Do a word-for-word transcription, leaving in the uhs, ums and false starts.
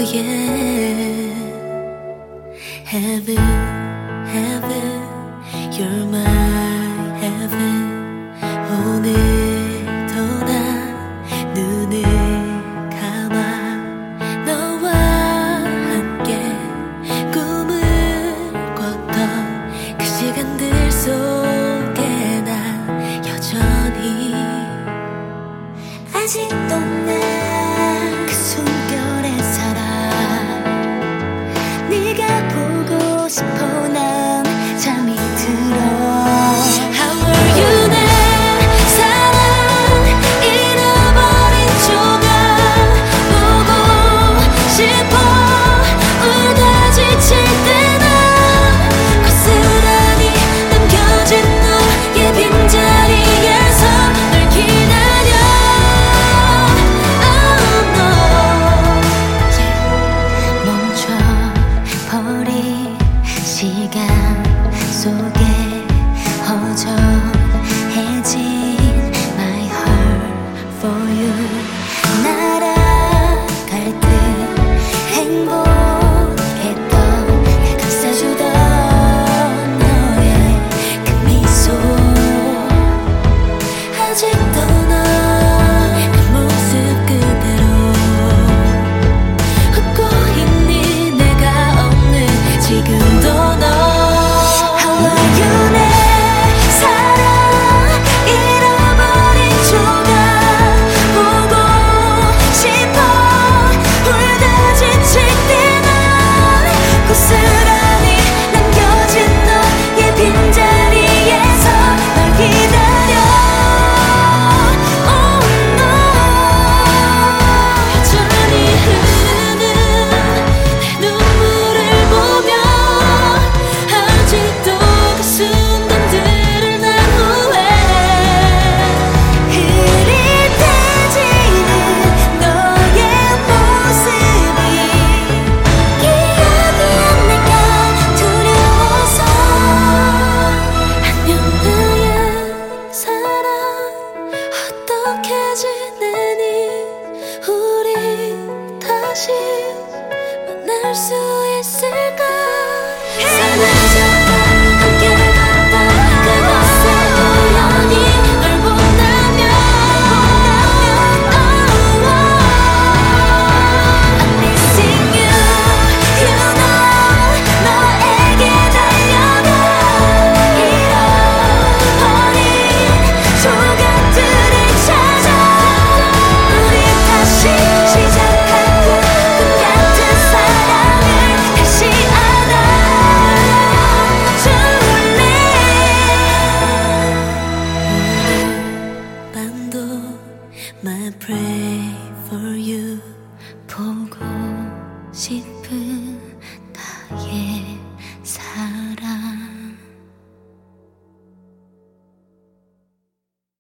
yeah. Heaven, heaven, you're my heaven. 오늘도 난 눈을 감아 너와 함께 꿈을 꿨던 그 시간들 속에 난 여전히 아직도 난 그 숨결에 살아. 네가 보고 싶어 난 잠이 들어. How are you 내 사랑 잃어버린 조각 보고 싶어. 울다 지칠 때 난 고스란히 남겨진 너의 빈자리에서 널 기다려. Oh no, yeah. 멈춰버린 시간 속에 허전해진 my heart for you. 날아갈 듯 행복했던 날 감싸주던 너의 그 미소. 아직도 너 그 모습 그대로 웃고 있니. 내가 없는 지금도 너. How are you 내 사랑 잃어버린 조각 보고 싶어. 울다 지칠 때 난 고스란히 남겨진 너의 빈자리에서 널 기다려. Oh no, 여전히 흐르는 내 눈물을 보며 아직도 그 순간들을 난 후회해. 흐릿해지는 너의 모습이 기억이 안 날까 두려워서. 안녕 나의 사랑 어떻게 지내니. 우리 다시 만날 수 있을까. 사라졌다 함께 갔다 그곳에 우연히 널 본다면. Oh, I'm missing you, you know. 너에게 달려가 잃어버린 조각들을 찾아. 우리 다시 시작할 꿈 같은 사랑을 다시 안아줄래. 오늘 밤도 I pray for you 보고 싶은